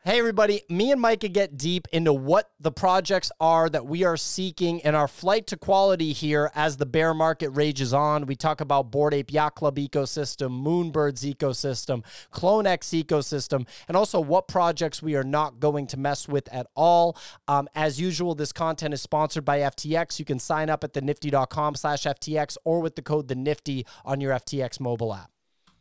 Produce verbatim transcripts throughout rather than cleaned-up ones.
Hey, everybody. Me and Micah get deep into what the projects are that we are seeking in our flight to quality here as the bear market rages on. We talk about Bored Ape Yacht Club ecosystem, Moonbirds ecosystem, CloneX ecosystem, and also what projects we are not going to mess with at all. Um, as usual, this content is sponsored by F T X. You can sign up at the nifty dot com slash F T X or with the code the nifty on your F T X mobile app.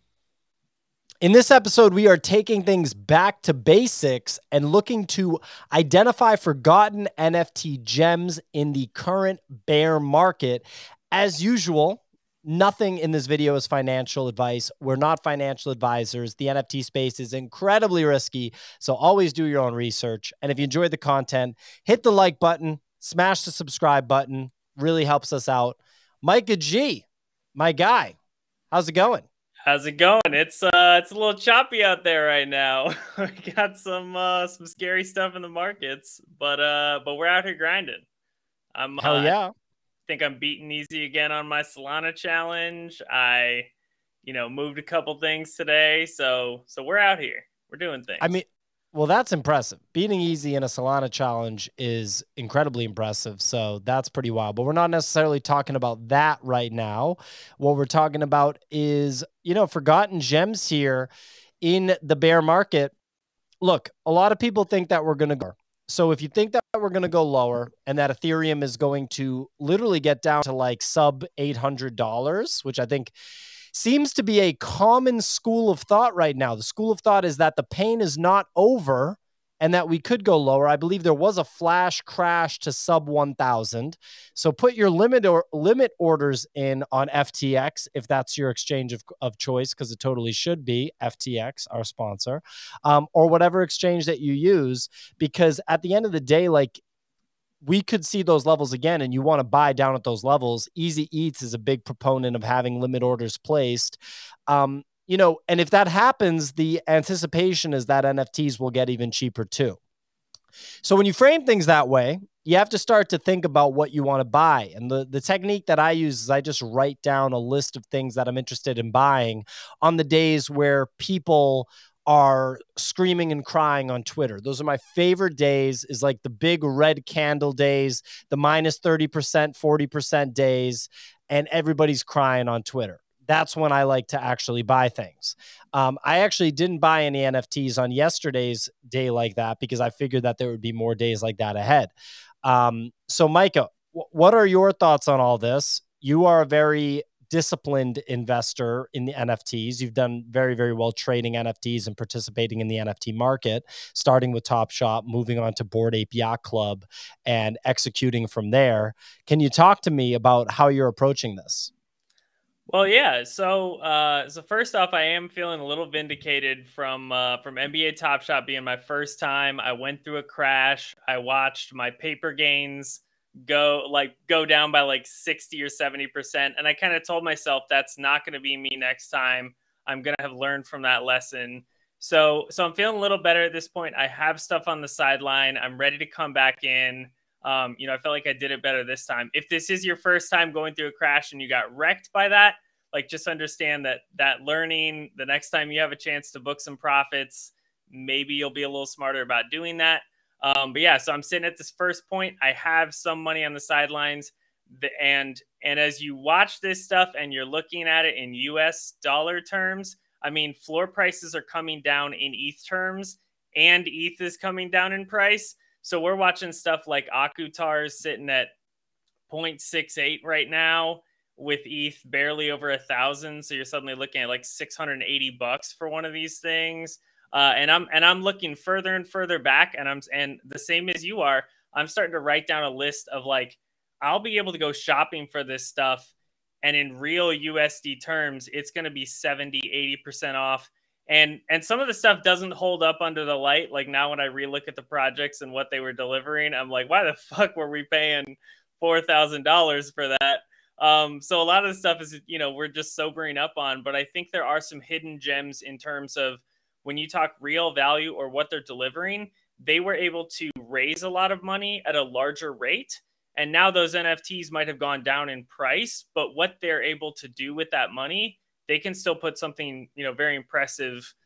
In this episode, we are taking things back to basics and looking to identify forgotten N F T gems in the current bear market. As usual, nothing in this video is financial advice. We're not financial advisors. The N F T space is incredibly risky, so always do your own research. And if you enjoyed the content, hit the like button, smash the subscribe button. Really helps us out. Micah G, my guy, how's it going? How's it going? It's uh, it's a little choppy out there right now. We got some uh, some scary stuff in the markets, but uh, but we're out here grinding. I'm Hell uh, yeah! I think I'm beating easy again on my Solana challenge. I, you know, moved a couple things today, so so we're out here. We're doing things. I mean, well, that's impressive. Beating easy in a Solana challenge is incredibly impressive. So that's pretty wild. But we're not necessarily talking about that right now. What we're talking about is, you know, forgotten gems here in the bear market. Look, a lot of people think that we're going to go. So if you think that we're going to go lower and that Ethereum is going to literally get down to like sub eight hundred dollars, which I think seems to be a common school of thought right now. The school of thought is that the pain is not over and that we could go lower. I believe there was a flash crash to sub one thousand. So put your limit or limit orders in on F T X if that's your exchange of, of choice, because it totally should be F T X, our sponsor, um, or whatever exchange that you use, because at the end of the day, like, we could see those levels again and you want to buy down at those levels. Easy Eats is a big proponent of having limit orders placed. Um, you know, and if that happens, the anticipation is that N F Ts will get even cheaper too. So when you frame things that way, you have to start to think about what you want to buy. And the, the technique that I use is I just write down a list of things that I'm interested in buying on the days where people are screaming and crying on Twitter. Those are my favorite days, is like the big red candle days, the minus thirty percent, forty percent days, and everybody's crying on Twitter. That's when I like to actually buy things. Um, I actually didn't buy any N F Ts on yesterday's day like that because I figured that there would be more days like that ahead. Um, so Micah, w- what are your thoughts on all this? You are a very disciplined investor in the N F Ts. You've done very, very well trading N F Ts and participating in the N F T market, starting with Top Shot, moving on to Bored Ape Yacht Club, and executing from there. Can you talk to me about how you're approaching this? Well, yeah. So, uh, so first off, I am feeling a little vindicated from uh, from N B A Top Shot being my first time. I went through a crash. I watched my paper gains go like go down by like sixty or seventy percent, and I kind of told myself that's not going to be me next time. I'm going to have learned from that lesson. So, so I'm feeling a little better at this point. I have stuff on the sideline. I'm ready to come back in. Um, you know, I felt like I did it better this time. If this is your first time going through a crash and you got wrecked by that, like, just understand that that learning, the next time you have a chance to book some profits, maybe you'll be a little smarter about doing that. Um, but yeah, so I'm sitting at this first point. I have some money on the sidelines, the, and and as you watch this stuff and you're looking at it in U S dollar terms, I mean, floor prices are coming down in E T H terms, and E T H is coming down in price. So we're watching stuff like Akutar is sitting at zero point six eight right now, with E T H barely over a thousand. So you're suddenly looking at like six hundred eighty bucks for one of these things. Uh, and I'm and I'm looking further and further back, and I'm and the same as you are. I'm starting to write down a list of like, I'll be able to go shopping for this stuff, and in real U S D terms, it's going to be seventy, eighty percent off. And and some of the stuff doesn't hold up under the light. Like, now when I relook at the projects and what they were delivering, I'm like, why the fuck were we paying four thousand dollars for that? Um, so a lot of the stuff is, you know, we're just sobering up on. But I think there are some hidden gems in terms of when you talk real value or what they're delivering. They were able to raise a lot of money at a larger rate. And now those N F Ts might have gone down in price, but what they're able to do with that money, they can still put something, you know, very impressive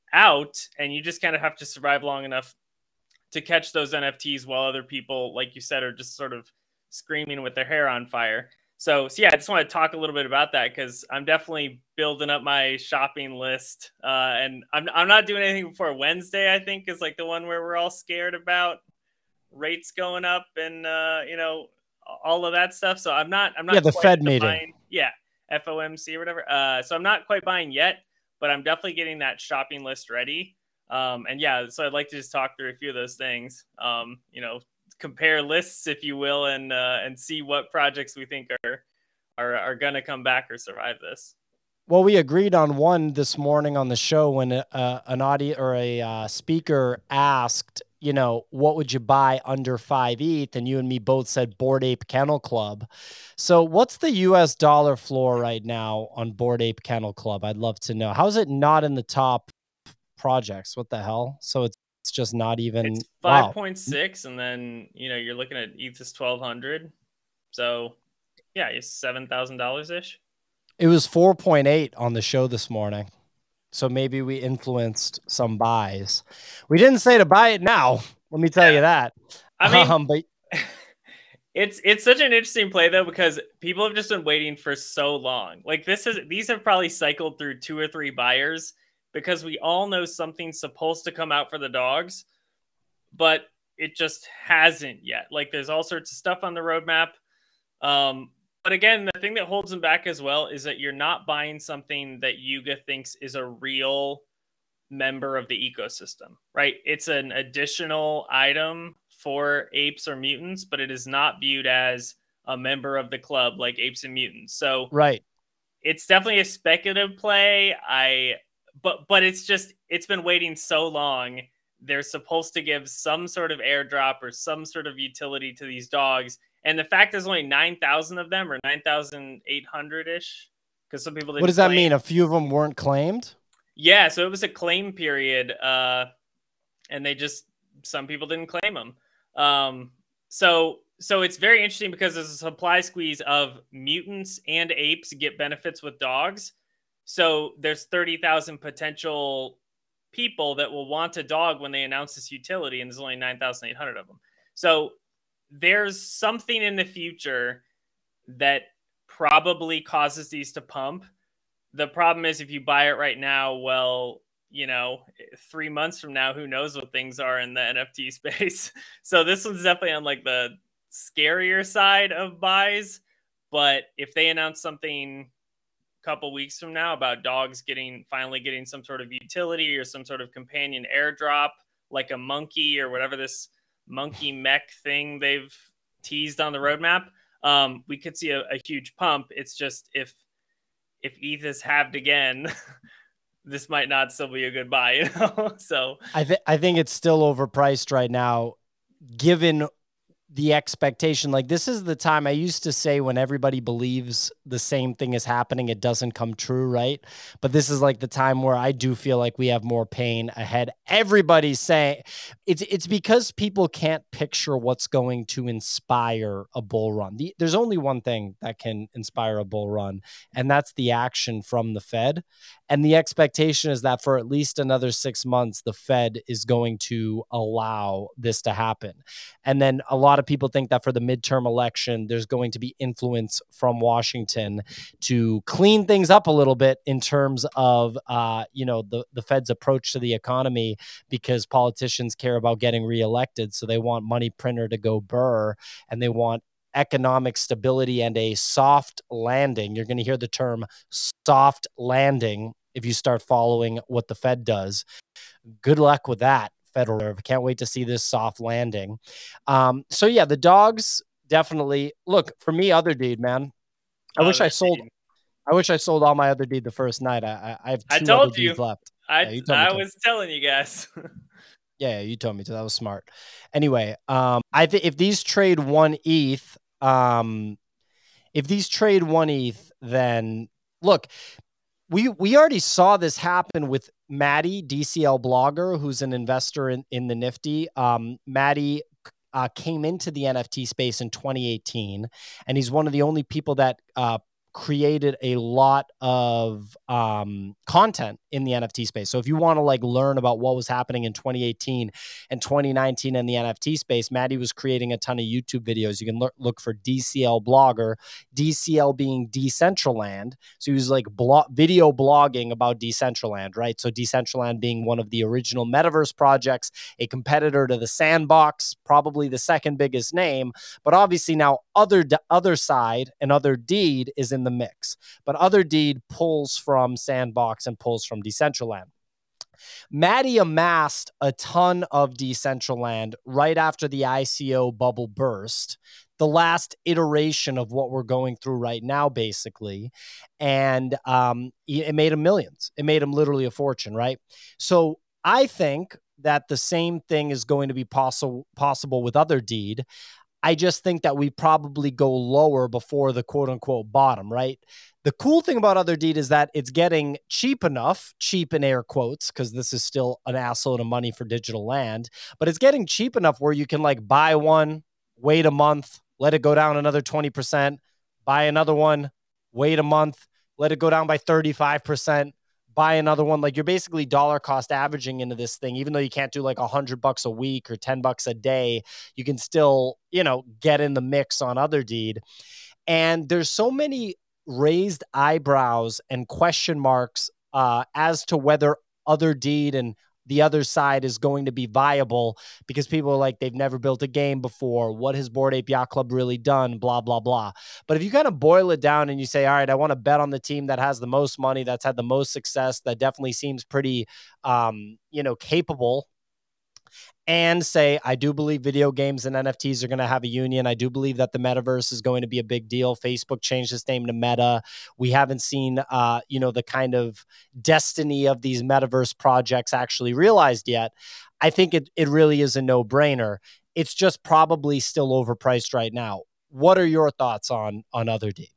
out, and you just kind of have to survive long enough to catch those N F Ts while other people, like you said, are just sort of screaming with their hair on fire. So, so yeah, I just want to talk a little bit about that because I'm definitely building up my shopping list. Uh, and I'm, I'm not doing anything before Wednesday, I think, is like the one where we're all scared about rates going up and, uh, you know, all of that stuff. So I'm not, I'm not, yeah, the Fed meeting. Buying, yeah, F O M C or whatever. Uh, so I'm not quite buying yet, but I'm definitely getting that shopping list ready. Um, and yeah, so I'd like to just talk through a few of those things, um, you know, compare lists, if you will, and, uh, and see what projects we think are, are, are going to come back or survive this. Well, we agreed on one this morning on the show when uh, an audio or a uh, speaker asked, you know, what would you buy under five E T H? And you and me both said Bored Ape Kennel Club. So what's the U S dollar floor right now on Bored Ape Kennel Club? I'd love to know. How is it not in the top projects? What the hell? So it's, it's just not even it's five point six. Wow. And then, you know, you're looking at E T H is twelve hundred. So yeah, it's seven thousand dollars ish. It was four point eight on the show this morning. So maybe we influenced some buys. We didn't say to buy it now. Let me tell yeah. you that. I mean, um, but it's it's such an interesting play though, because people have just been waiting for so long. Like this is these have probably cycled through two or three buyers because we all know something's supposed to come out for the dogs, but it just hasn't yet. Like there's all sorts of stuff on the roadmap. Um, But again, the thing that holds them back as well is that you're not buying something that Yuga thinks is a real member of the ecosystem, right? It's an additional item for apes or mutants, but it is not viewed as a member of the club like apes and mutants. So right, it's definitely a speculative play. I, but but it's just it's been waiting so long. They're supposed to give some sort of airdrop or some sort of utility to these dogs. And the fact there's only nine thousand of them or nine thousand eight hundred-ish, because some people didn't What does that claim. mean? A few of them weren't claimed? Yeah, so it was a claim period, uh, and they just, some people didn't claim them. Um, so so it's very interesting because there's a supply squeeze of mutants and apes get benefits with dogs. So there's thirty thousand potential people that will want a dog when they announce this utility, and there's only nine thousand eight hundred of them. So there's something in the future that probably causes these to pump. The problem is if you buy it right now, well, you know, three months from now, who knows what things are in the N F T space. So this one's definitely on like the scarier side of buys. But if they announce something a couple weeks from now about dogs getting finally getting some sort of utility or some sort of companion airdrop, like a monkey or whatever this monkey mech thing they've teased on the roadmap, um, we could see a, a huge pump. It's just if if E T H is halved again, this might not still be a good buy, you know? So I think I think it's still overpriced right now, given the expectation. Like this is the time I used to say when everybody believes the same thing is happening, it doesn't come true, right? But this is like the time where I do feel like we have more pain ahead. Everybody's saying it's it's because people can't picture what's going to inspire a bull run. The, there's only one thing that can inspire a bull run, and that's the action from the Fed. And the expectation is that for at least another six months, the Fed is going to allow this to happen. And then a lot of people think that for the midterm election, there's going to be influence from Washington to clean things up a little bit in terms of, uh, you know, the, the Fed's approach to the economy, because politicians care about getting reelected. So they want money printer to go burr, and they want economic stability and a soft landing. You're going to hear the term soft landing if you start following what the Fed does. Good luck with that, Federal Reserve. Can't wait to see this soft landing. Um, so yeah, the dogs definitely look for me. Other deed, man. I wish I sold. Deed. I wish I sold all my other deed the first night. I, I have two I told other you. deeds left. I yeah, you I was to. telling you guys. Yeah, you told me to. That was smart. Anyway, um, I think if these trade one E T H, um, if these trade one E T H, then look, we we already saw this happen with Maddie, D C L blogger, who's an investor in, in the Nifty. Um, Maddie uh, came into the N F T space in twenty eighteen, and he's one of the only people that uh, created a lot of um, content in the N F T space. So if you want to like learn about what was happening in twenty eighteen and twenty nineteen in the N F T space, Maddie was creating a ton of YouTube videos. You can look, look for D C L Blogger, D C L being Decentraland. So he was like blog, video blogging about Decentraland, right? So Decentraland being one of the original metaverse projects, a competitor to the Sandbox, probably the second biggest name, but obviously now other other side and Other Deed is in the mix. But Other Deed pulls from Sandbox and pulls from Decentraland. Maddie amassed a ton of Decentraland right after the I C O bubble burst, the last iteration of what we're going through right now, basically. And um, it made him millions. It made him literally a fortune, right? So I think that the same thing is going to be possible possible with Other Deed. I just think that we probably go lower before the quote unquote bottom, right? The cool thing about Other Deed is that it's getting cheap enough, cheap in air quotes, because this is still an assload of money for digital land, but it's getting cheap enough where you can like buy one, wait a month, let it go down another twenty percent, buy another one, wait a month, let it go down by thirty-five percent, buy another one. Like you're basically dollar cost averaging into this thing, even though you can't do like a hundred bucks a week or ten bucks a day, you can still, you know, get in the mix on Other Deed. And there's so many raised eyebrows and question marks uh, as to whether Other Deed and the other side is going to be viable, because people are like, they've never built a game before. What has Bored Ape Yacht Club really done? Blah, blah, blah. But if you kind of boil it down and you say, all right, I want to bet on the team that has the most money, that's had the most success, that definitely seems pretty, um, you know, capable, and say, I do believe video games and N F Ts are going to have a union. I do believe that the metaverse is going to be a big deal. Facebook changed its name to Meta. We haven't seen, uh, you know, the kind of destiny of these metaverse projects actually realized yet. I think it, it really is a no-brainer. It's just probably still overpriced right now. What are your thoughts on, on Other Deed?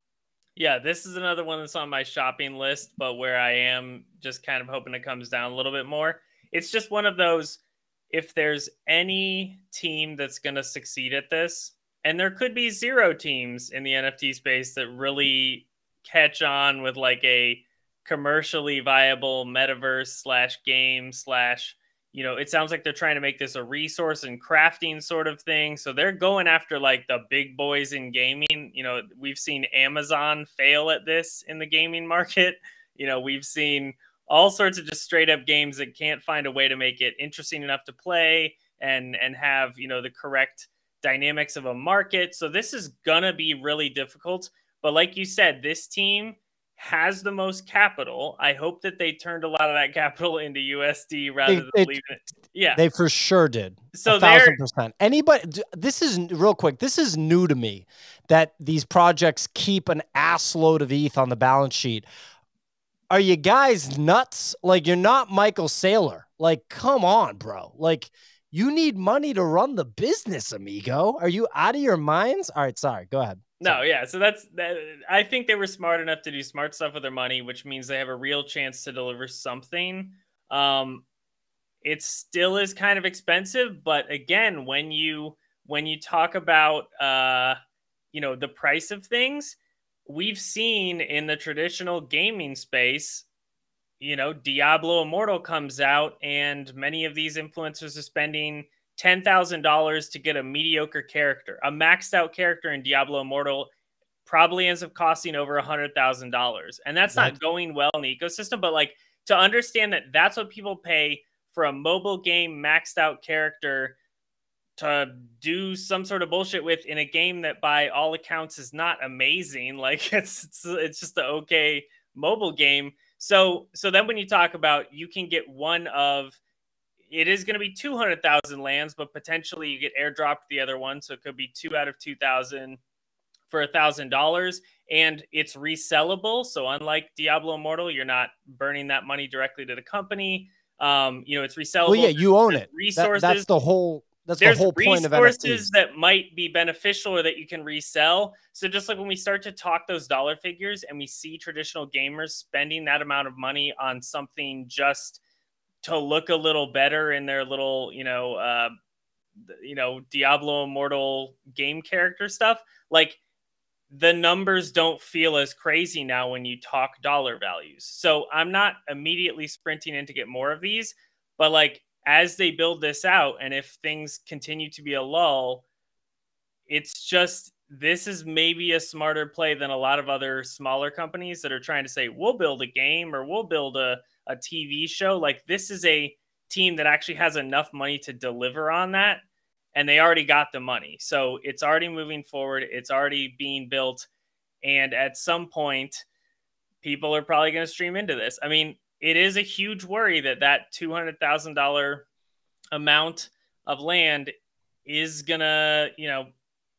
Yeah, this is another one that's on my shopping list, but where I am just kind of hoping it comes down a little bit more. It's just one of those, if there's any team that's going to succeed at this, and there could be zero teams in the N F T space that really catch on with like a commercially viable metaverse slash game slash, you know, it sounds like they're trying to make this a resource and crafting sort of thing. So they're going after like the big boys in gaming. You know, we've seen Amazon fail at this in the gaming market. You know, we've seen all sorts of just straight up games that can't find a way to make it interesting enough to play and and have, you know, the correct dynamics of a market. So this is gonna be really difficult. But like you said, this team has the most capital. I hope that they turned a lot of that capital into U S D rather They, than they, leaving it. Yeah, they for sure did. so a thousand they're percent. Anybody, this is real quick. This is new to me that these projects keep an ass load of E T H on the balance sheet. Are you guys nuts? Like, you're not Michael Saylor. Like, come on, bro. Like, you need money to run the business, amigo. Are you out of your minds? All right, sorry. Go ahead. no, Sorry. yeah. So that's that. I think they were smart enough to do smart stuff with their money, which means they have a real chance to deliver something. Um, it still is kind of expensive, but again, when you when you talk about uh, you know, the price of things, we've seen in the traditional gaming space, you know, Diablo Immortal comes out and many of these influencers are spending ten thousand dollars to get a mediocre character. A maxed out character in Diablo Immortal probably ends up costing over one hundred thousand dollars. And that's not going well in the ecosystem, but like, to understand that that's what people pay for a mobile game maxed out character to do some sort of bullshit with in a game that by all accounts is not amazing. Like it's it's, it's just an okay mobile game. So so then when you talk about, you can get one of, it is going to be two hundred thousand lands, but potentially you get airdropped the other one. So it could be two out of two thousand for a thousand dollars, and it's resellable. So unlike Diablo Immortal, you're not burning that money directly to the company. Um, you know, it's resellable. Well, yeah, you own it. Resources. That, that's the whole. That's There's the whole point of N F Ts. resources that might be beneficial or that you can resell. So just like when we start to talk those dollar figures and we see traditional gamers spending that amount of money on something just to look a little better in their little, you know, uh, you know, Diablo Immortal game character stuff, like the numbers don't feel as crazy now when you talk dollar values. So I'm not immediately sprinting in to get more of these, but like as they build this out and if things continue to be a lull, it's just this is maybe a smarter play than a lot of other smaller companies that are trying to say we'll build a game or we'll build a, a T V show. Like this is a team that actually has enough money to deliver on that, and they already got the money. So it's already moving forward. It's already being built. And at some point, people are probably going to stream into this. I mean, it is a huge worry that that two hundred thousand dollars amount of land is going to, you know,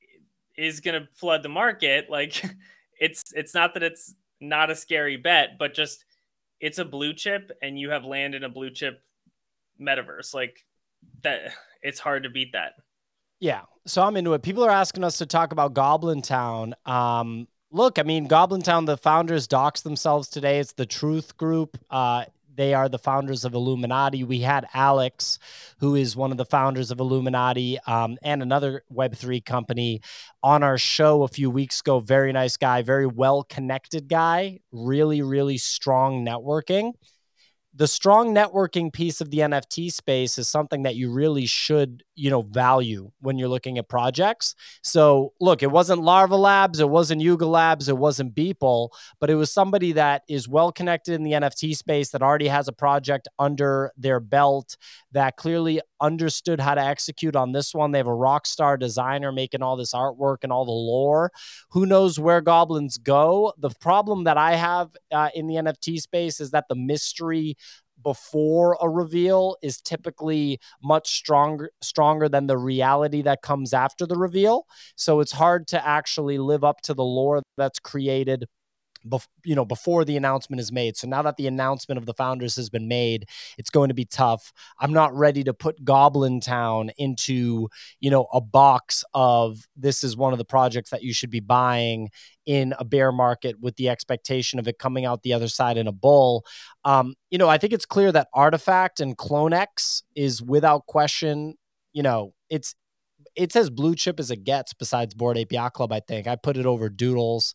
is going to flood the market. Like it's, it's not that it's not a scary bet, but just it's a blue chip and you have land in a blue chip metaverse. Like that, it's hard to beat that. Yeah. So I'm into it. People are asking us to talk about Goblin Town. Um, look, I mean, Goblin Town, the founders doxed themselves today. It's the Truth Group. Uh, They are the founders of Illuminati. We had Alex, who is one of the founders of Illuminati, um, and another Web three company on our show a few weeks ago. Very nice guy, very well-connected guy, really, really strong networking. The strong networking piece of the N F T space is something that you really should, you know, value when you're looking at projects. So look, it wasn't Larva Labs, it wasn't Yuga Labs, it wasn't Beeple, but it was somebody that is well connected in the N F T space that already has a project under their belt that clearly understood how to execute on this one. They have a rock star designer making all this artwork and all the lore. Who knows where goblins go? The problem that I have uh, in the N F T space is that the mystery before a reveal is typically much stronger stronger than the reality that comes after the reveal. So it's hard to actually live up to the lore that's created Bef- you know, before the announcement is made. So now that the announcement of the founders has been made, it's going to be tough. I'm not ready to put Goblin Town into, you know, a box of this is one of the projects that you should be buying in a bear market with the expectation of it coming out the other side in a bull. Um, you know, I think it's clear that Artifact and CloneX is without question, you know, it's, it's as blue chip as it gets besides Bored Ape Yacht Club. I think I put it over Doodles.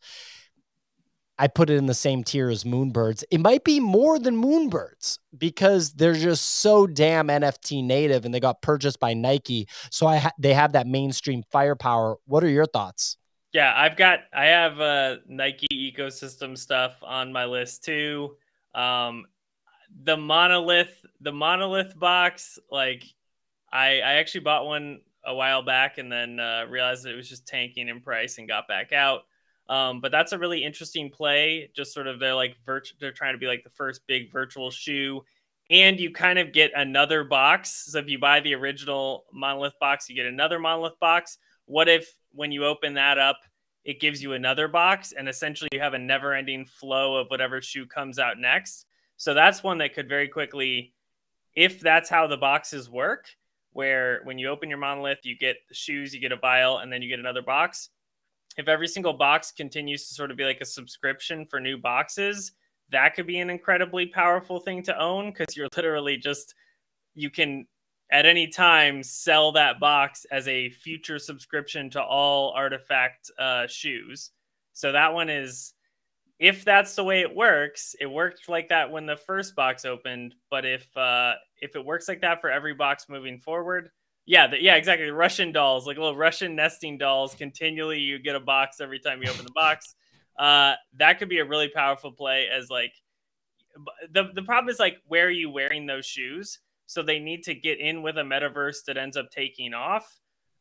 I put it in the same tier as Moonbirds. It might be more than Moonbirds because they're just so damn N F T native and they got purchased by Nike. So I ha- they have that mainstream firepower. What are your thoughts? Yeah, I've got, I have uh, Nike ecosystem stuff on my list too. Um, the monolith, the monolith box, like I, I actually bought one a while back and then uh, realized that it was just tanking in price and got back out. Um, but that's a really interesting play. Just sort of they're like virtual. They're trying to be like the first big virtual shoe, and you kind of get another box. So if you buy the original monolith box, you get another monolith box. What if when you open that up, it gives you another box, and essentially you have a never-ending flow of whatever shoe comes out next? So that's one that could very quickly, if that's how the boxes work, where when you open your monolith, you get the shoes, you get a vial, and then you get another box. If every single box continues to sort of be like a subscription for new boxes, that could be an incredibly powerful thing to own because you're literally just, you can at any time sell that box as a future subscription to all Artifact uh, shoes. So that one is, if that's the way it works, it worked like that when the first box opened. But if uh, if it works like that for every box moving forward, Yeah, the, yeah, exactly. The Russian dolls, like little Russian nesting dolls, continually you get a box every time you open the box. Uh, that could be a really powerful play as like, the, the problem is like, where are you wearing those shoes? So they need to get in with a metaverse that ends up taking off.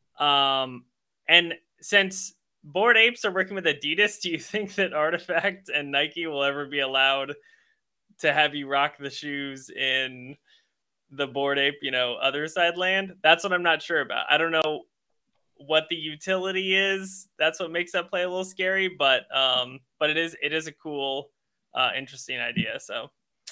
Um, and since Bored Apes are working with Adidas, do you think that Artifact and Nike will ever be allowed to have you rock the shoes in the Bored Ape, you know, other side land? That's what I'm not sure about. I don't know what the utility is. That's what makes that play a little scary, but um, but it is it is a cool, uh, interesting idea. So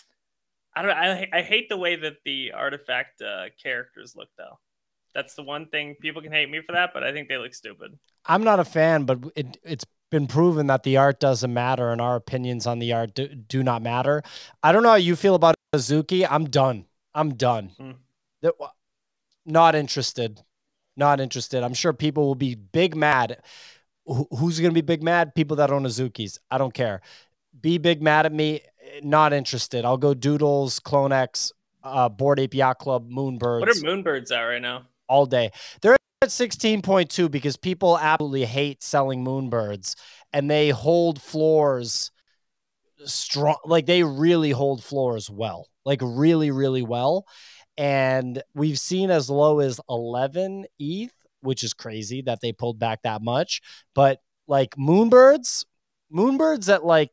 I don't. I I hate the way that the Artifact uh, characters look, though. That's the one thing. People can hate me for that, but I think they look stupid. I'm not a fan, but it, it's been proven that the art doesn't matter and our opinions on the art do, do not matter. I don't know how you feel about Azuki. I'm done. I'm done. Mm. Not interested. Not interested. I'm sure people will be big mad. Who, who's going to be big mad? People that own Azukis. I don't care. Be big mad at me. Not interested. I'll go Doodles, Clonex, uh, Bored Ape Yacht Club, Moonbirds. What are Moonbirds at right now? All day. They're at sixteen point two because people absolutely hate selling Moonbirds, and they hold floors strong. Like they really hold floors well, like really, really well. And we've seen as low as eleven E T H, which is crazy that they pulled back that much. But like Moonbirds, Moonbirds at like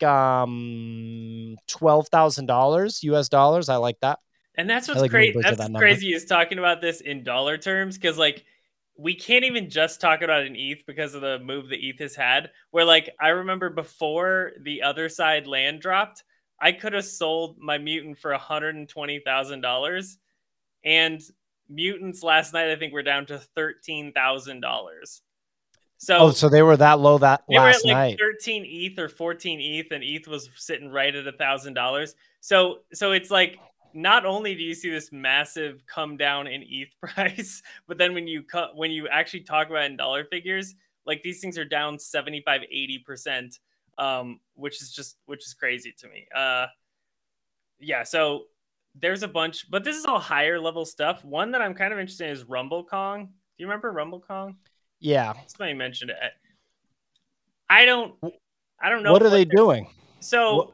um twelve thousand dollars U S dollars. I like that. And that's what's like crazy. That's what's that crazy is talking about this in dollar terms, because like we can't even just talk about an E T H because of the move the E T H has had. Where like I remember before the other side land dropped, I could have sold my mutant for one hundred twenty thousand dollars, and mutants last night I think were down to thirteen thousand dollars. So oh, so they were that low that they last were at like night. thirteen E T H or fourteen E T H, and E T H was sitting right at a thousand dollars. So so it's like, not only do you see this massive come down in E T H price, but then when you cut, when you actually talk about it in dollar figures, like these things are down seventy-five, eighty percent, um, which is just, which is crazy to me. Uh, yeah. So there's a bunch, but this is all higher level stuff. One that I'm kind of interested in is Rumble Kong. Do you remember Rumble Kong? Yeah. Somebody mentioned it. I don't, I don't know. What are they doing? So, what?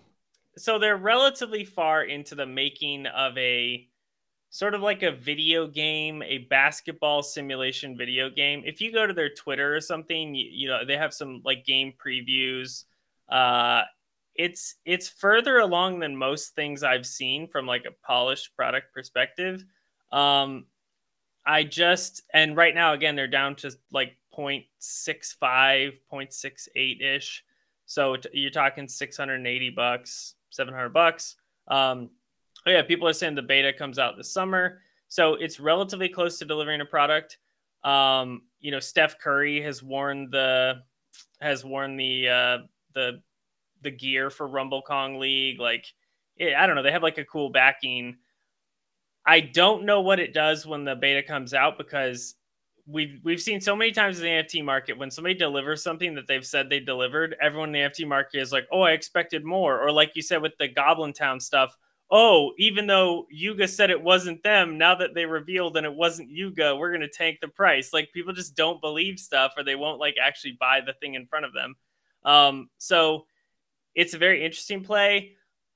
So they're relatively far into the making of a sort of like a video game, a basketball simulation video game. If you go to their Twitter or something, you, you know, they have some like game previews. Uh, it's it's further along than most things I've seen from like a polished product perspective. Um, I just, and right now, again, they're down to like zero point six five, zero point six eight ish. So t- you're talking six hundred eighty bucks, seven hundred bucks. Um, oh yeah, people are saying the beta comes out this summer. So it's relatively close to delivering a product. Um, you know, Steph Curry has worn the, has worn the, uh, the, the gear for Rumble Kong League. Like, it, I don't know. They have like a cool backing. I don't know what it does when the beta comes out, because we've we've seen so many times in the N F T market, when somebody delivers something that they've said they delivered, everyone in the N F T market is like, oh, I expected more. Or like you said with the Goblin Town stuff, oh, even though Yuga said it wasn't them, now that they revealed and it wasn't Yuga, we're going to tank the price. Like, people just don't believe stuff, or they won't like actually buy the thing in front of them. Um, so it's a very interesting play.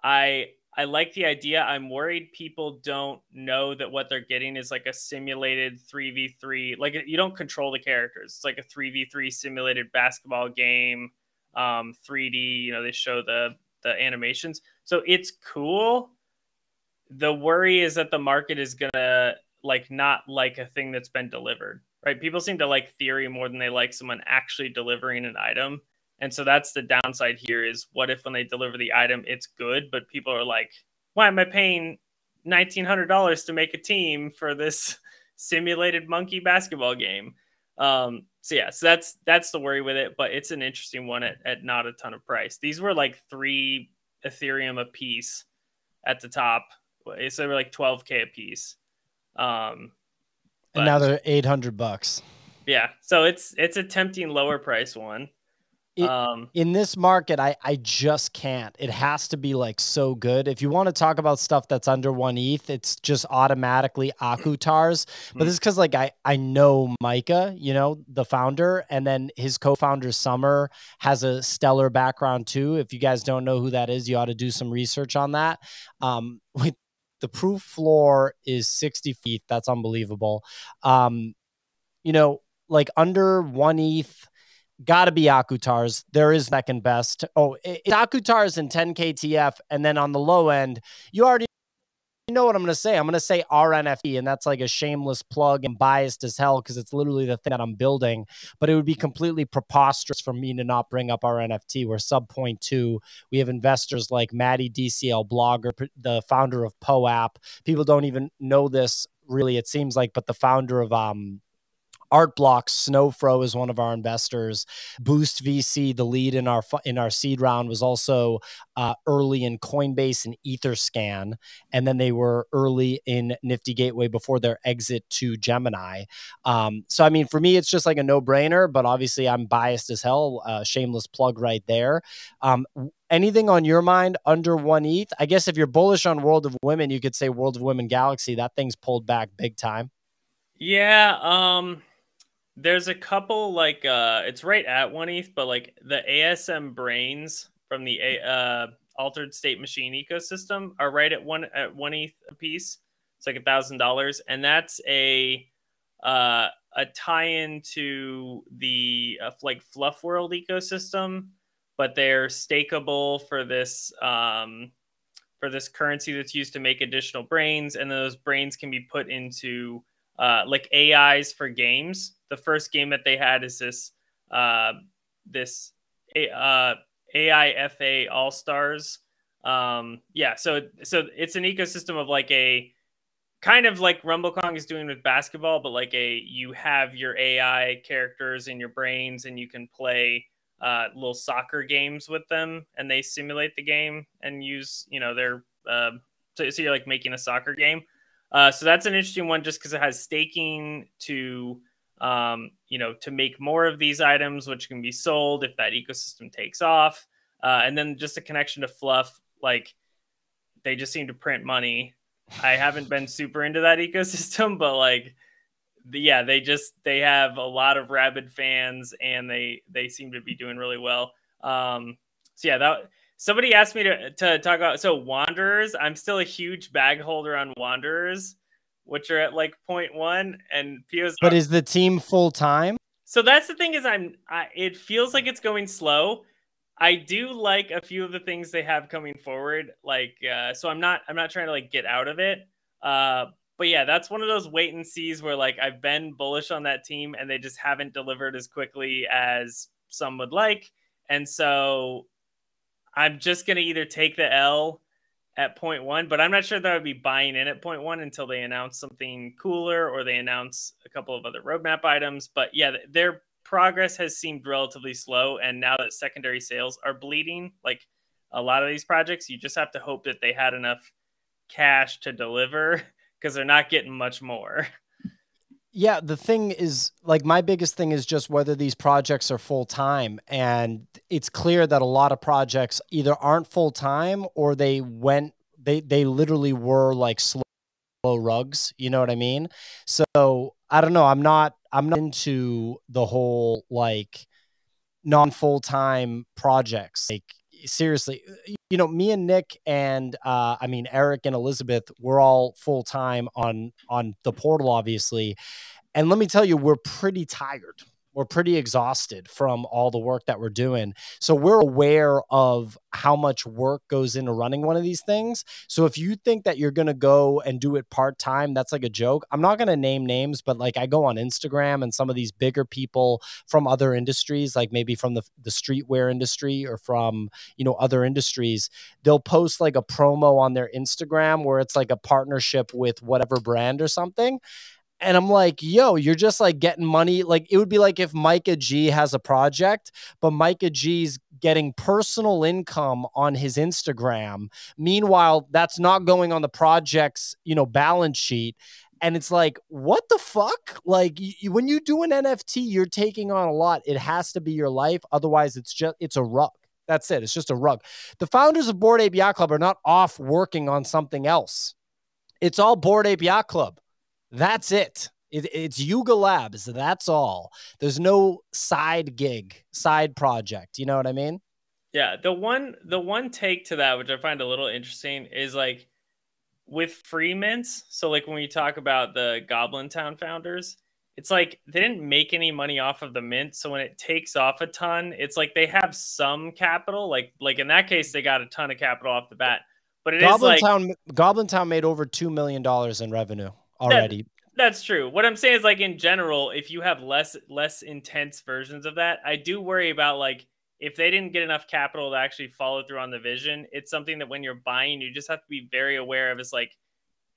I I like the idea. I'm worried people don't know that what they're getting is like a simulated three v three. Like, you don't control the characters. It's like a three v three simulated basketball game, um, three D. You know, they show the the animations. So it's cool. The worry is that the market is going to like not like a thing that's been delivered, right? People seem to like theory more than they like someone actually delivering an item. And so that's the downside here, is what if when they deliver the item, it's good, but people are like, why am I paying nineteen hundred dollars to make a team for this simulated monkey basketball game? Um, so yeah, so that's, that's the worry with it, but it's an interesting one at, at not a ton of price. These were like three Ethereum a piece at the top. So they were like twelve K a piece. Um, and now they're eight hundred bucks. Yeah. So it's, it's a tempting lower price one. It, um, in this market, I, I just can't. It has to be like so good. If you want to talk about stuff that's under one E T H, it's just automatically Akutars. But this is because like I, I know Micah, you know, the founder, and then his co-founder Summer has a stellar background too. If you guys don't know who that is, you ought to do some research on that. Um, with the proof floor is sixty feet. That's unbelievable. Um, you know, like under one E T H, got to be Akutars. There is second best. Oh, it's Akutars and ten K T F. And then on the low end, you already know what I'm going to say. I'm going to say R N F T, and that's like a shameless plug and biased as hell because it's literally the thing that I'm building. But it would be completely preposterous for me to not bring up our N F T. We're sub zero point two. We have investors like Maddie D C L Blogger, the founder of PoApp. People don't even know this really, it seems like, but the founder of um. Art Blocks, Snowfro is one of our investors. Boost V C, the lead in our in our seed round, was also uh, early in Coinbase and Etherscan, and then they were early in Nifty Gateway before their exit to Gemini. Um, so I mean, for me, it's just like a no brainer. But obviously, I'm biased as hell. Uh, shameless plug right there. Um, anything on your mind under one E T H? I guess if you're bullish on World of Women, you could say World of Women Galaxy. That thing's pulled back big time. Yeah. Um. There's a couple like uh, it's right at one E T H, but like the A S M brains from the uh altered state machine ecosystem are right at one at one E T H a piece. It's like a thousand dollars, and that's a uh a tie-in to the uh, like Fluff World ecosystem, but they're stakeable for this um for this currency that's used to make additional brains, and those brains can be put into uh, like A Is for games. The first game that they had is this uh, this uh, A I F A All Stars. Um, yeah, so so it's an ecosystem of like a kind of like RumbleKong is doing with basketball, but like a you have your A I characters in your brains, and you can play uh, little soccer games with them, and they simulate the game and use, you know, their uh, so, so you're like making a soccer game. Uh, so that's an interesting one, just because it has staking to um, you know, to make more of these items, which can be sold if that ecosystem takes off, uh, and then just a connection to Fluff. Like they just seem to print money. I haven't been super into that ecosystem, but like, the, yeah, they just they have a lot of rabid fans, and they they seem to be doing really well. Um, so yeah, that somebody asked me to to talk about so Wanderers. I'm still a huge bag holder on Wanderers, which are at like zero point one, and P O's. But is the team full time? So that's the thing is I'm. I, it feels like it's going slow. I do like a few of the things they have coming forward. Like, uh, so I'm not, I'm not trying to like get out of it. Uh, but yeah, that's one of those wait and sees where like I've been bullish on that team and they just haven't delivered as quickly as some would like. And so I'm just going to either take the L at point one, but I'm not sure that I would be buying in at point one until they announce something cooler or they announce a couple of other roadmap items. But yeah, they're, progress has seemed relatively slow, and now that secondary sales are bleeding, like a lot of these projects, you just have to hope that they had enough cash to deliver, because they're not getting much more. Yeah, the thing is, like, my biggest thing is just whether these projects are full time, and it's clear that a lot of projects either aren't full time or they went they they literally were like slow rugs, you know what I mean? So I don't know. I'm not I'm not into the whole like non full time projects. Like seriously, you know, me and Nick and uh, I mean Eric and Elizabeth, we're all full time on on the portal, obviously. And let me tell you, we're pretty tired. We're pretty exhausted from all the work that we're doing. So we're aware of how much work goes into running one of these things. So if you think that you're going to go and do it part-time, that's like a joke. I'm not going to name names, but like I go on Instagram and some of these bigger people from other industries, like maybe from the, the streetwear industry or from, you know, other industries, they'll post like a promo on their Instagram where it's like a partnership with whatever brand or something. And I'm like, yo, you're just like getting money. Like it would be like if Micah G has a project, but Micah G's getting personal income on his Instagram. Meanwhile, that's not going on the project's, you know, balance sheet. And it's like, what the fuck? Like you, when you do an N F T, you're taking on a lot. It has to be your life. Otherwise, it's just, it's a rug. That's it. It's just a rug. The founders of Bored Ape Yacht Club are not off working on something else. It's all Bored Ape Yacht Club. That's it. it. It's Yuga Labs. That's all. There's no side gig, side project. You know what I mean? Yeah. The one, the one take to that, which I find a little interesting, is like with free mints. So like when we talk about the Goblin Town founders, it's like they didn't make any money off of the mint. So when it takes off a ton, it's like they have some capital. Like like in that case, they got a ton of capital off the bat. But it Goblin is like Town. Goblin Town made over two million dollars in revenue already. That, that's true. What I'm saying is, like, in general, if you have less less intense versions of that, I do worry about like if they didn't get enough capital to actually follow through on the vision. It's something that when you're buying, you just have to be very aware of. Is like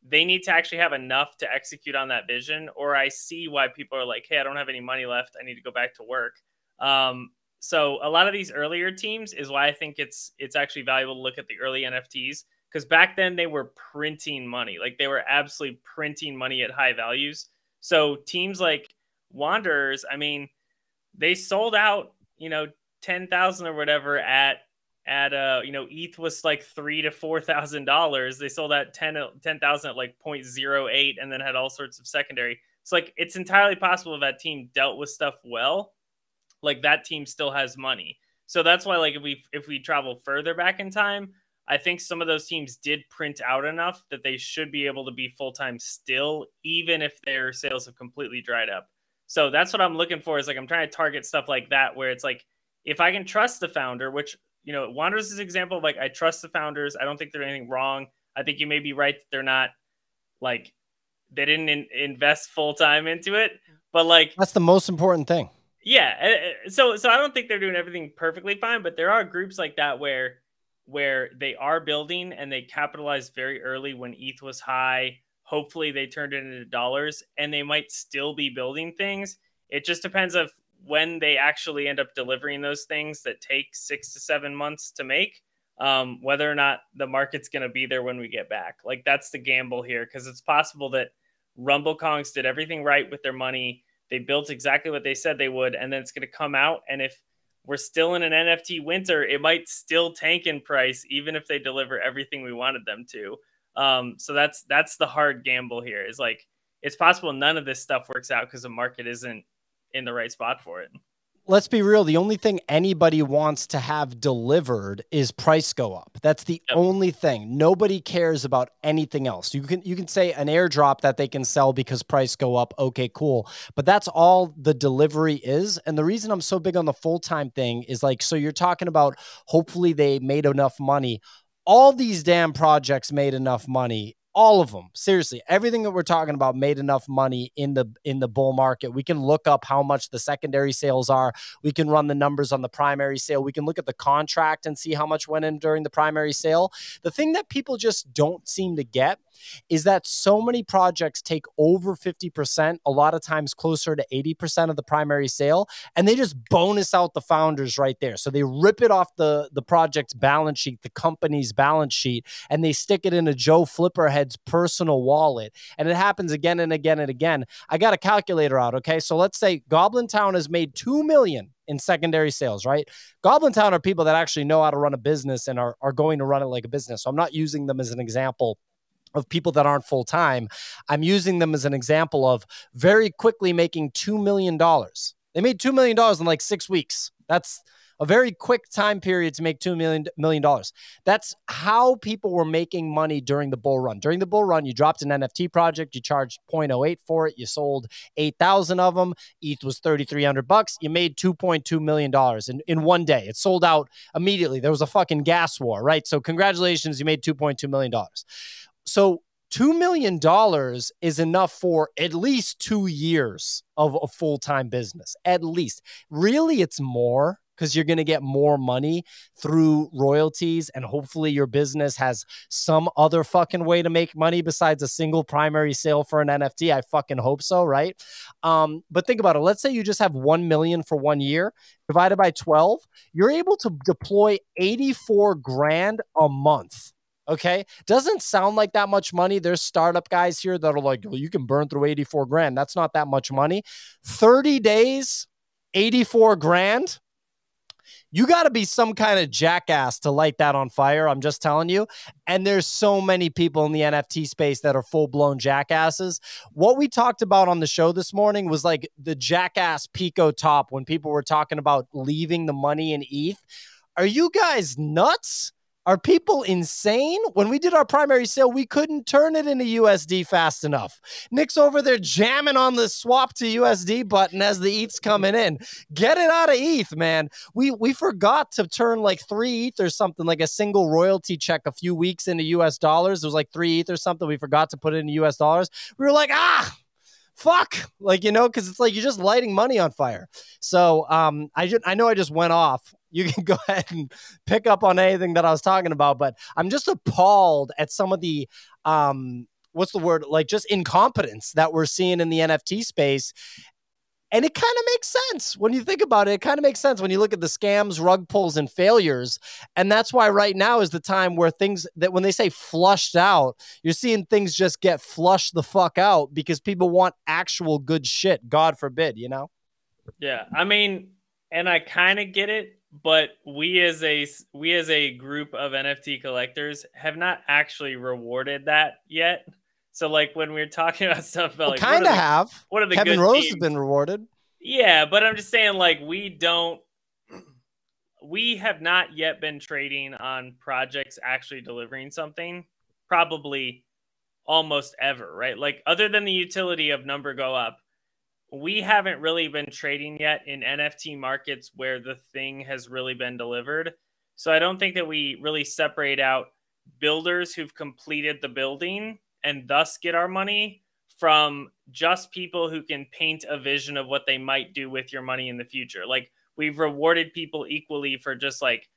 they need to actually have enough to execute on that vision, or I see why people are like, hey, I don't have any money left. I need to go back to work. Um, so a lot of these earlier teams is why I think it's it's actually valuable to look at the early N F Ts, because back then they were printing money. Like they were absolutely printing money at high values. So teams like Wanderers, I mean, they sold out, you know, ten thousand or whatever at at uh you know, E T H was like three to four thousand dollars. They sold out ten ten thousand at like zero point zero eight, and then had all sorts of secondary. So like it's entirely possible if that team dealt with stuff well, like that team still has money. So that's why, like, if we if we travel further back in time, I think some of those teams did print out enough that they should be able to be full time still, even if their sales have completely dried up. So that's what I'm looking for, is like I'm trying to target stuff like that, where it's like if I can trust the founder, which, you know, Wanderers is an example of like I trust the founders. I don't think there's anything wrong. I think you may be right that they're not like they didn't in, invest full time into it, but like that's the most important thing. Yeah. So so I don't think they're doing everything perfectly fine, but there are groups like that where where they are building and they capitalized very early when E T H was high. Hopefully they turned it into dollars, and they might still be building things. It just depends of when they actually end up delivering those things that take six to seven months to make, um, whether or not the market's going to be there when we get back. Like that's the gamble here, because it's possible that Rumblekongs did everything right with their money. They built exactly what they said they would, and then it's going to come out. And if we're still in an N F T winter, it might still tank in price, even if they deliver everything we wanted them to. Um, so that's that's the hard gamble here. Is like it's possible none of this stuff works out because the market isn't in the right spot for it. Let's be real. The only thing anybody wants to have delivered is price go up. That's the yep. only thing. Nobody cares about anything else. You can, you can say an airdrop that they can sell because price go up. Okay, cool. But that's all the delivery is. And the reason I'm so big on the full-time thing is like, so you're talking about hopefully they made enough money. All these damn projects made enough money. All of them. Seriously, everything that we're talking about made enough money in the in the bull market. We can look up how much the secondary sales are. We can run the numbers on the primary sale. We can look at the contract and see how much went in during the primary sale. The thing that people just don't seem to get is that so many projects take over fifty percent, a lot of times closer to eighty percent of the primary sale, and they just bonus out the founders right there. So they rip it off the, the project's balance sheet, the company's balance sheet, and they stick it in a Joe Flipperhead's personal wallet. And it happens again and again and again. I got a calculator out, okay? So let's say Goblin Town has made two million dollars in secondary sales, right? Goblin Town are people that actually know how to run a business and are, are going to run it like a business. So I'm not using them as an example of people that aren't full-time. I'm using them as an example of very quickly making two million dollars. They made two million dollars in like six weeks. That's a very quick time period to make two million dollars. That's how people were making money during the bull run. During the bull run, you dropped an N F T project, you charged zero point zero eight for it, you sold eight thousand of them, E T H was thirty-three hundred bucks, you made two point two million dollars in, in one day. It sold out immediately. There was a fucking gas war, right? So congratulations, you made two point two million dollars. So two million dollars is enough for at least two years of a full-time business, at least. Really, it's more, because you're going to get more money through royalties, and hopefully your business has some other fucking way to make money besides a single primary sale for an N F T. I fucking hope so, right? Um, but think about it. Let's say you just have one million for one year, divided by twelve. You're able to deploy eighty-four grand a month. Okay. Doesn't sound like that much money. There's startup guys here that are like, well, you can burn through eighty-four grand. That's not that much money. thirty days, eighty-four grand. You got to be some kind of jackass to light that on fire. I'm just telling you. And there's so many people in the N F T space that are full-blown jackasses. What we talked about on the show this morning was like the jackass Pico top when people were talking about leaving the money in E T H. Are you guys nuts? Are people insane? When we did our primary sale, we couldn't turn it into U S D fast enough. Nick's over there jamming on the swap to U S D button as the E T H's coming in. Get it out of E T H, man. We we forgot to turn like three E T H or something, like a single royalty check a few weeks into U S dollars. It was like three E T H or something. We forgot to put it into U S dollars. We were like, ah, fuck. Like, you know, because it's like you're just lighting money on fire. So um, I, just, I know I just went off. You can go ahead and pick up on anything that I was talking about, but I'm just appalled at some of the, um, what's the word? Like just incompetence that we're seeing in the N F T space. And it kind of makes sense when you think about it. It kind of makes sense when you look at the scams, rug pulls, and failures. And that's why right now is the time where things that when they say flushed out, you're seeing things just get flushed the fuck out because people want actual good shit. God forbid, you know? Yeah. I mean, and I kind of get it, but we as a we as a group of N F T collectors have not actually rewarded that yet. So like when we we're talking about stuff about well, like kind of have what are the Kevin good Rose teams? has been rewarded. Yeah, but I'm just saying like we don't we have not yet been trading on projects actually delivering something probably almost ever, right? Like other than the utility of number go up, we haven't really been trading yet in N F T markets where the thing has really been delivered. So I don't think that we really separate out builders who've completed the building and thus get our money from just people who can paint a vision of what they might do with your money in the future. Like we've rewarded people equally for just like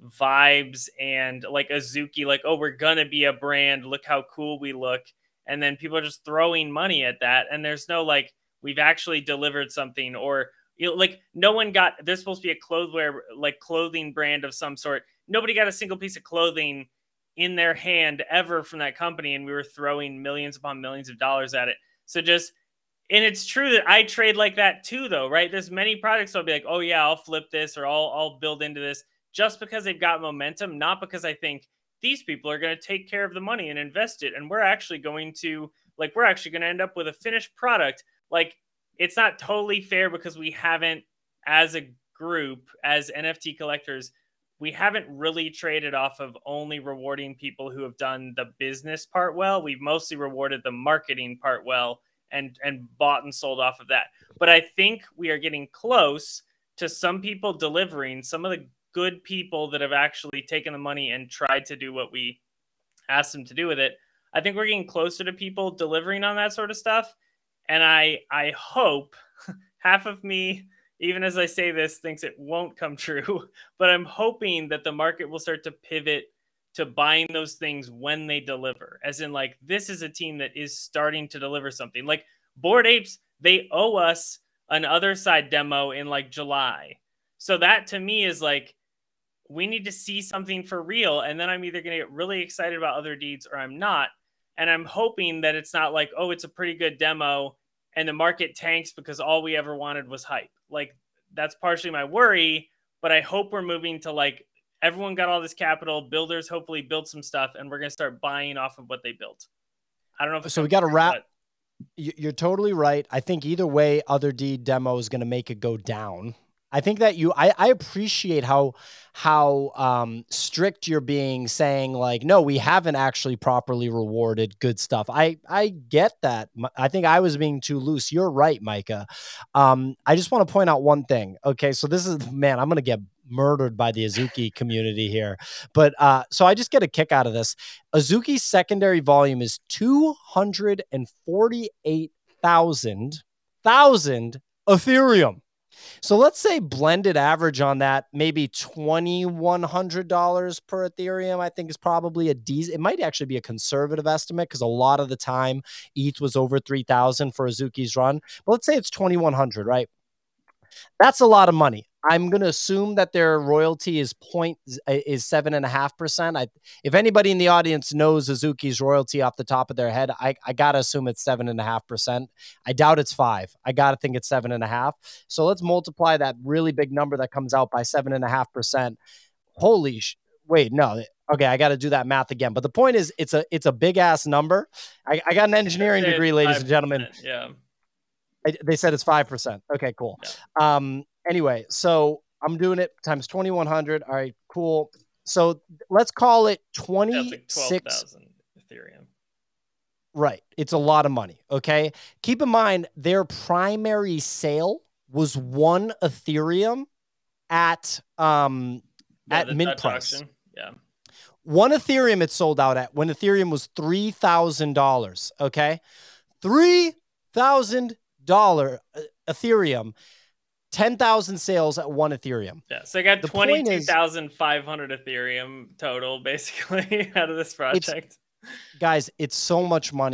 vibes and like Azuki, like, oh, we're going to be a brand. Look how cool we look. And then people are just throwing money at that. And there's no like, we've actually delivered something or you know, like no one got, there's supposed to be a clothwear, like clothing brand of some sort. Nobody got a single piece of clothing in their hand ever from that company. And we were throwing millions upon millions of dollars at it. So just, and it's true that I trade like that too, though, right? There's many products I'll be like, oh yeah, I'll flip this or I'll, I'll build into this just because they've got momentum, not because I think these people are going to take care of the money and invest it. And we're actually going to, like, we're actually going to end up with a finished product. Like, it's not totally fair because we haven't, as a group, as N F T collectors, we haven't really traded off of only rewarding people who have done the business part well. We've mostly rewarded the marketing part well and, and bought and sold off of that. But I think we are getting close to some people delivering, some of the good people that have actually taken the money and tried to do what we asked them to do with it. I think we're getting closer to people delivering on that sort of stuff. And I, I hope half of me, even as I say this, thinks it won't come true, but I'm hoping that the market will start to pivot to buying those things when they deliver. As in, like, this is a team that is starting to deliver something. Like, Bored Apes, they owe us an Other Side demo in, like, July. So that, to me, is, like, we need to see something for real, and then I'm either going to get really excited about Other Deeds or I'm not. And I'm hoping that it's not like, oh, it's a pretty good demo, and the market tanks because all we ever wanted was hype. Like, that's partially my worry, but I hope we're moving to like, everyone got all this capital, builders hopefully built some stuff, and we're going to start buying off of what they built. I don't know if so we got to wrap. But... You're totally right. I think either way, Other Deed demo is going to make it go down. I think that you, I, I appreciate how, how um, strict you're being, saying like, no, we haven't actually properly rewarded good stuff. I, I get that. I think I was being too loose. You're right, Micah. Um, I just want to point out one thing. Okay. So this is, man, I'm going to get murdered by the Azuki community here. But uh, so I just get a kick out of this. Azuki's secondary volume is two hundred forty-eight thousand thousand Ethereum. So let's say blended average on that, maybe twenty-one hundred dollars per Ethereum, I think is probably a decent, it might actually be a conservative estimate because a lot of the time E T H was over three thousand for Azuki's run. But let's say it's twenty-one hundred, right? That's a lot of money. I'm going to assume that their royalty is point is seven and a half percent. I, if anybody in the audience knows Azuki's royalty off the top of their head, I, I got to assume it's seven and a half percent. I doubt it's five. I got to think it's seven and a half. So let's multiply that really big number that comes out by seven and a half percent. Holy sh wait, no. Okay. I got to do that math again. But the point is it's a, it's a big ass number. I, I got an engineering degree, ladies and gentlemen. Yeah. I, they said it's five percent. Okay, cool. Yeah. Um, Anyway, so I'm doing it times twenty-one hundred. All right, cool. So let's call it twenty-six. Like twelve thousand Ethereum. Right. It's a lot of money. Okay. Keep in mind their primary sale was one Ethereum at um yeah, at mint price. Auction. Yeah. One Ethereum it sold out at when Ethereum was three thousand dollars. Okay. three thousand dollars Ethereum. ten thousand sales at one Ethereum. Yeah, so I got twenty-two thousand five hundred Ethereum total, basically, out of this project. It's, guys, it's so much money.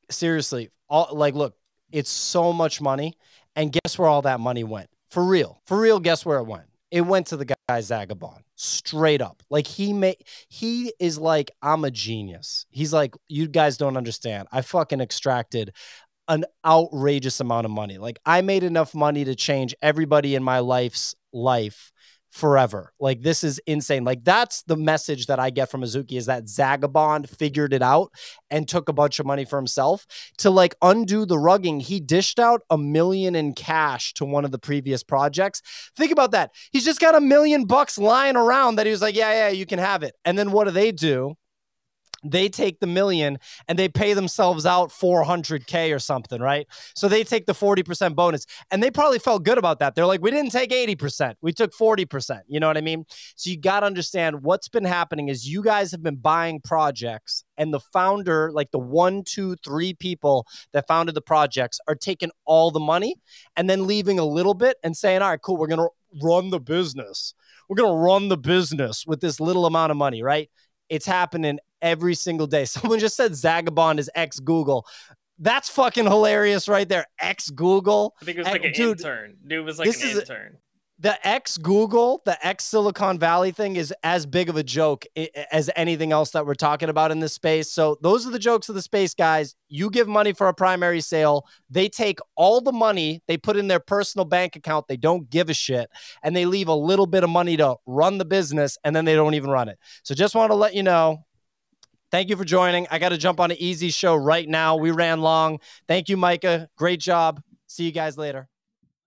seriously, all like, look, it's so much money. And guess where all that money went? For real. For real, guess where it went? It went to the guy Zagabond, straight up. Like he made, he is like, I'm a genius. He's like, you guys don't understand. I fucking extracted an outrageous amount of money. Like I made enough money to change everybody in my life's life forever. Like this is insane. Like that's the message that I get from Azuki, is that Zagabond figured it out and took a bunch of money for himself to like undo the rugging. He dished out a million in cash to one of the previous projects. Think about that. He's just got a million bucks lying around that he was like, yeah, yeah, you can have it. And then what do they do? They take the million and they pay themselves out four hundred K or something, right? So they take the forty percent bonus, and they probably felt good about that. They're like, we didn't take eighty percent. We took forty percent. You know what I mean? So you got to understand what's been happening is you guys have been buying projects, and the founder, like the one, two, three people that founded the projects, are taking all the money and then leaving a little bit and saying, all right, cool, we're going to run the business. We're going to run the business with this little amount of money, right? It's happening every single day. Someone just said Zagabond is ex-Google. That's fucking hilarious right there. Ex-Google. I think it was like an dude, intern. Dude was like an intern. A, the ex-Google, the ex-Silicon Valley thing is as big of a joke as anything else that we're talking about in this space. So those are the jokes of the space, guys. You give money for a primary sale. They take all the money they put in their personal bank account. They don't give a shit. And they leave a little bit of money to run the business, and then they don't even run it. So just want to let you know, thank you for joining. I got to jump on an easy show right now. We ran long. Thank you, Micah. Great job. See you guys later.